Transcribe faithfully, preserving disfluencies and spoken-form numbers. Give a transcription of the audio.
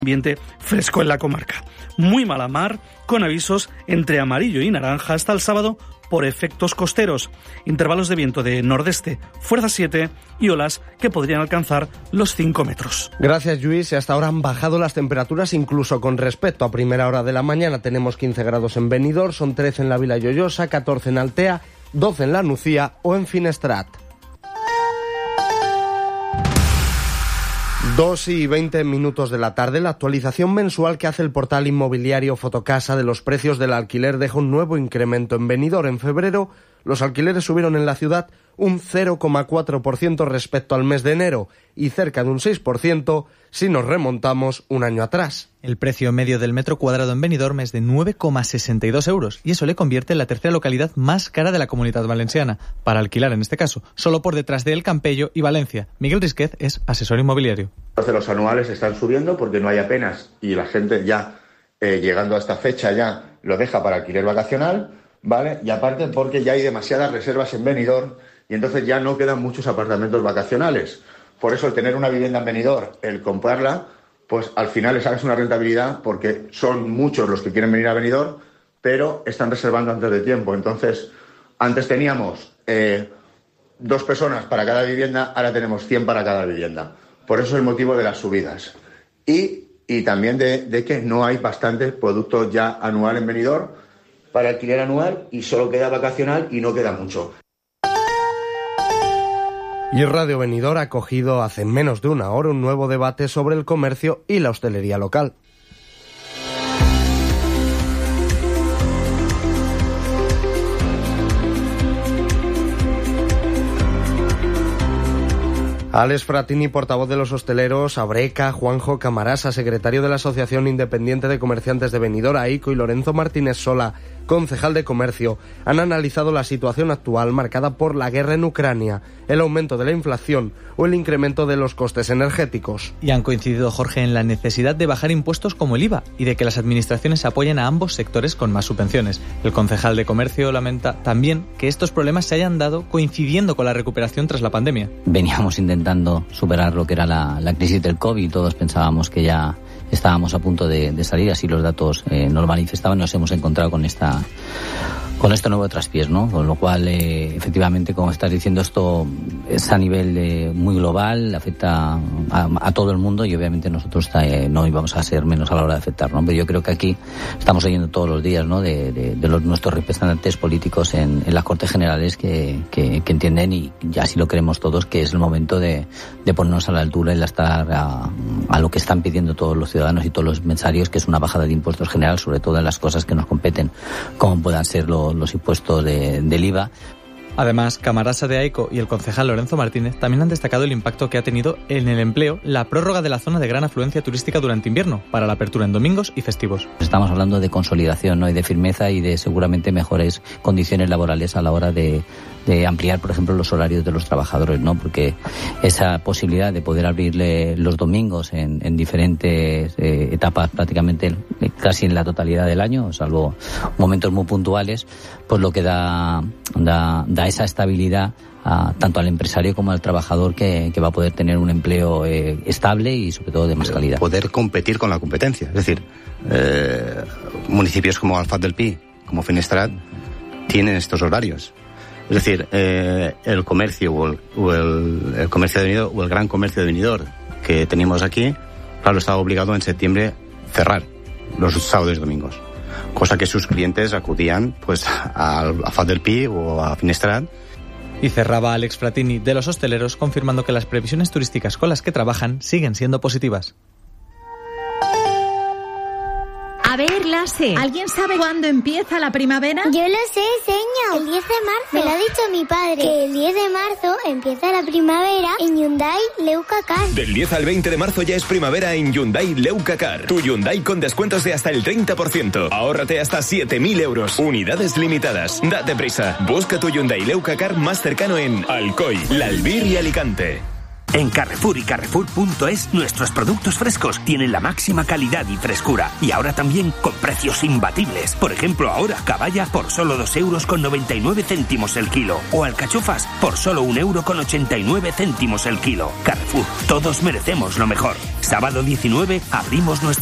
Ambiente fresco en la comarca. Muy mala mar, con avisos entre amarillo y naranja hasta el sábado por efectos costeros. Intervalos de viento de nordeste, fuerza siete y olas que podrían alcanzar los cinco metros. Gracias, Lluís. Hasta ahora han bajado las temperaturas incluso con respecto a primera hora de la mañana. Tenemos quince grados en Benidorm, son trece en la Vila Lloyosa, catorce en Altea, doce en la Nucía o en Finestrat. Dos y veinte minutos de la tarde, la actualización mensual que hace el portal inmobiliario Fotocasa de los precios del alquiler deja un nuevo incremento en Benidorm. En febrero, los alquileres subieron en la ciudad un cero coma cuatro por ciento respecto al mes de enero y cerca de un seis por ciento si nos remontamos un año atrás. El precio medio del metro cuadrado en Benidorm es de nueve coma sesenta y dos euros y eso le convierte en la tercera localidad más cara de la Comunidad Valenciana, para alquilar en este caso, solo por detrás de El Campello y Valencia. Miguel Risquez es asesor inmobiliario. Entonces los anuales están subiendo porque no hay apenas y la gente ya eh, llegando a esta fecha ya lo deja para alquiler vacacional, ¿vale? Y aparte porque ya hay demasiadas reservas en Benidorm y entonces ya no quedan muchos apartamentos vacacionales. Por eso el tener una vivienda en Benidorm, el comprarla, pues al final le sacas una rentabilidad porque son muchos los que quieren venir a Benidorm, pero están reservando antes de tiempo. Entonces, antes teníamos eh, dos personas para cada vivienda, ahora tenemos cien para cada vivienda. Por eso es el motivo de las subidas. Y, y también de, de que no hay bastante producto ya anual en Benidorm para alquiler anual y solo queda vacacional y no queda mucho. Y Radio Benidorm ha acogido hace menos de una hora un nuevo debate sobre el comercio y la hostelería local. Alex Fratini, portavoz de los hosteleros, Abreca, Juanjo Camarasa, secretario de la Asociación Independiente de Comerciantes de Benidorm, AICO, y Lorenzo Martínez Sola, concejal de Comercio, han analizado la situación actual marcada por la guerra en Ucrania, el aumento de la inflación o el incremento de los costes energéticos. Y han coincidido, Jorge, en la necesidad de bajar impuestos como el I V A y de que las administraciones apoyen a ambos sectores con más subvenciones. El concejal de Comercio lamenta también que estos problemas se hayan dado coincidiendo con la recuperación tras la pandemia. Veníamos intentando superar lo que era la, la crisis del COVID y todos pensábamos que ya estábamos a punto de, de salir, así los datos eh, nos manifestaban. Nos hemos encontrado con esta con este nuevo traspiés, ¿no? Con lo cual, eh, efectivamente, como estás diciendo, esto es a nivel eh, muy global, afecta a, a todo el mundo y obviamente nosotros eh, no íbamos a ser menos a la hora de afectar, ¿no? Pero yo creo que aquí estamos oyendo todos los días, ¿no? De, de, de los, nuestros representantes políticos en, en las Cortes Generales que, que, que entienden, y ya así lo creemos todos, que es el momento de, de ponernos a la altura y de estar a, a lo que están pidiendo todos los ciudadanos y todos los empresarios, que es una bajada de impuestos general, sobre todo en las cosas que nos competen, como puedan ser los, los impuestos de, del I V A. Además, Camarasa de AICO y el concejal Lorenzo Martínez también han destacado el impacto que ha tenido en el empleo la prórroga de la zona de gran afluencia turística durante invierno, para la apertura en domingos y festivos. Estamos hablando de consolidación, ¿no? Y de firmeza y de seguramente mejores condiciones laborales a la hora de, de ampliar, por ejemplo, los horarios de los trabajadores, ¿no? Porque esa posibilidad de poder abrirle los domingos en, en diferentes eh, etapas, prácticamente casi en la totalidad del año, salvo momentos muy puntuales, pues lo que da, da, da esa estabilidad a, tanto al empresario como al trabajador que, que va a poder tener un empleo eh, estable y sobre todo de más calidad. Poder competir con la competencia, es decir, eh, municipios como Alfaz del Pi, como Finestrat, tienen estos horarios. Es decir, eh, el comercio o el, o el, el comercio de Benidorm o el gran comercio de Benidorm que teníamos aquí, claro, estaba obligado en septiembre cerrar los sábados y domingos, cosa que sus clientes acudían pues a, a Faz del Pi o a Finestrat. Y cerraba Alex Fratini de los hosteleros, confirmando que las previsiones turísticas con las que trabajan siguen siendo positivas. A ver, Lase, ¿alguien sabe cuándo empieza la primavera? Yo lo sé, señor. El diez de marzo. Me lo ha dicho mi padre. Que el diez de marzo empieza la primavera en Hyundai Leucacar. Del diez al veinte de marzo ya es primavera en Hyundai Leucacar. Tu Hyundai con descuentos de hasta el treinta por ciento. Ahórrate hasta siete mil euros. Unidades limitadas. Date prisa. Busca tu Hyundai Leucacar más cercano en Alcoy, L'Albir y Alicante. En Carrefour y Carrefour punto es nuestros productos frescos tienen la máxima calidad y frescura. Y ahora también con precios imbatibles. Por ejemplo, ahora caballa por solo dos euros con noventa y nueve céntimos el kilo. O alcachofas por solo un euro con ochenta y nueve céntimos el kilo. Carrefour, todos merecemos lo mejor. Sábado diecinueve abrimos nuestro